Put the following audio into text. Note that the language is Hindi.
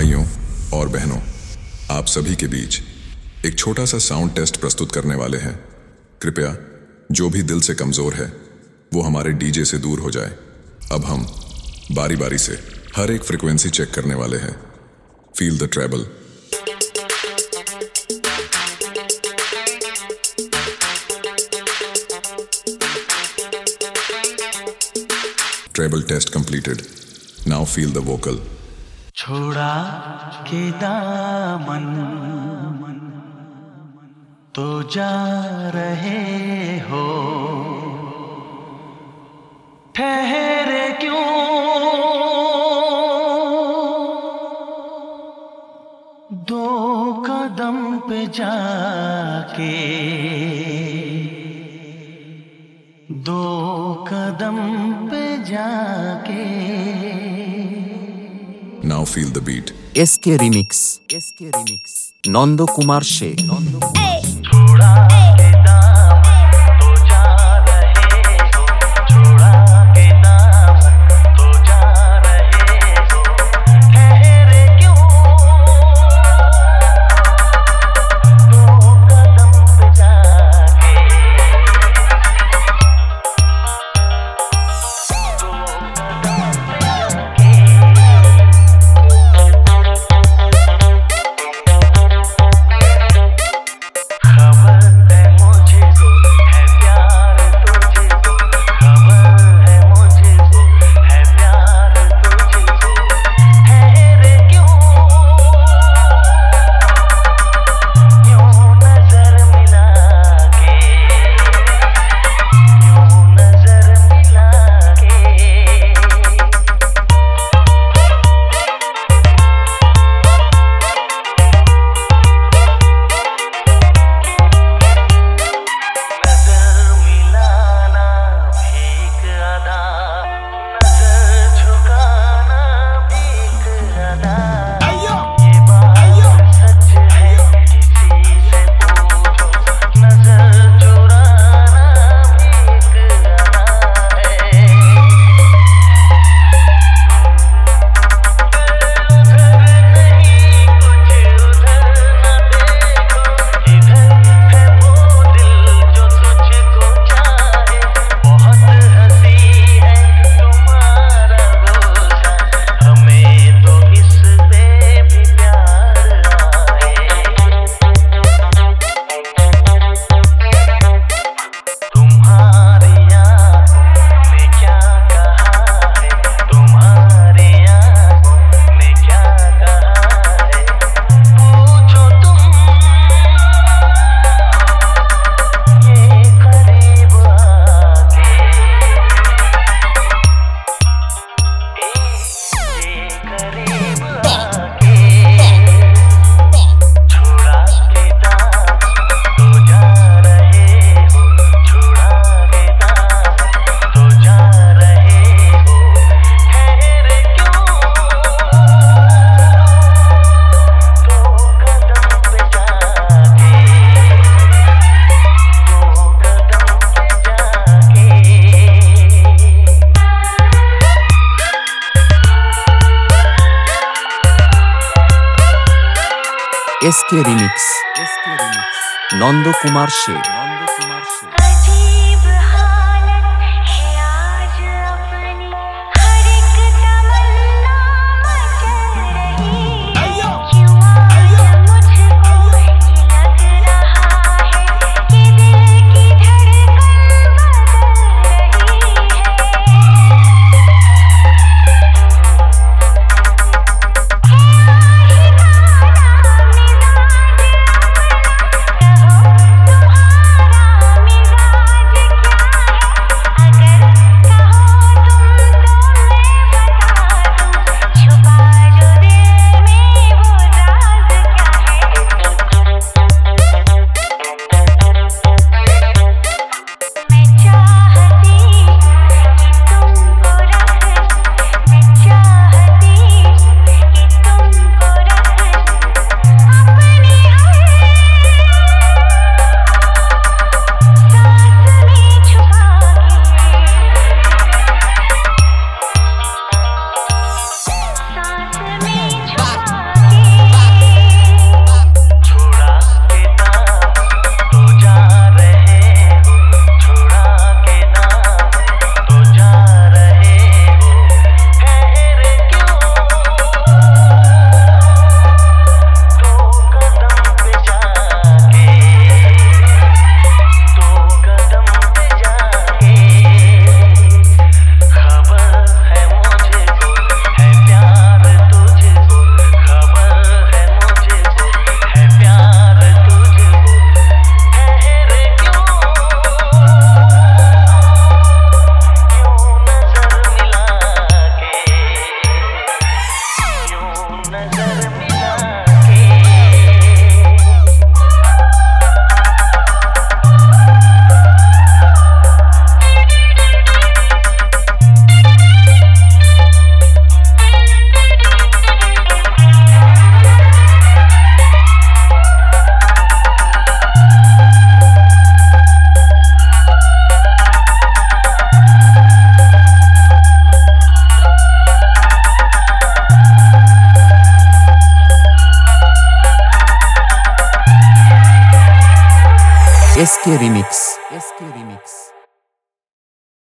भाइयों और बहनों, आप सभी के बीच एक छोटा सा साउंड टेस्ट प्रस्तुत करने वाले हैं। कृपया जो भी दिल से कमज़ोर है वो हमारे डीजे से दूर हो जाए। अब हम बारी बारी से हर एक फ्रिक्वेंसी चेक करने वाले हैं। Feel the treble. Treble test completed. Now feel the vocal. छोड़ा के दामन तो जा रहे हो, ठहरे क्यों दो कदम पे जाके, दो कदम पे जाके। Now feel the beat. SK Remix. Nand Kumar Sheikh. छोड़ा के दामन तो जा रहे हो, छोड़ा के दामन तो जा रहे हो, ठहरे क्यों दो कदम पे जाके, SK Remix. नंद कुमार शेख। अजीब हालत है आज अपनी, हर एक तमन्ना मचल रही है। क्यों आज मुझको ये लग रहा है कि दिल की धड़कन बदल रही है। SK Remix. SK Remix.